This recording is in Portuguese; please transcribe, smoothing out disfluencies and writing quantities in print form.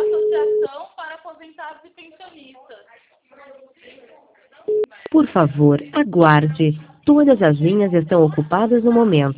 Associação para Aposentados e Pensionistas. Por favor, aguarde. Todas as linhas estão ocupadas no momento.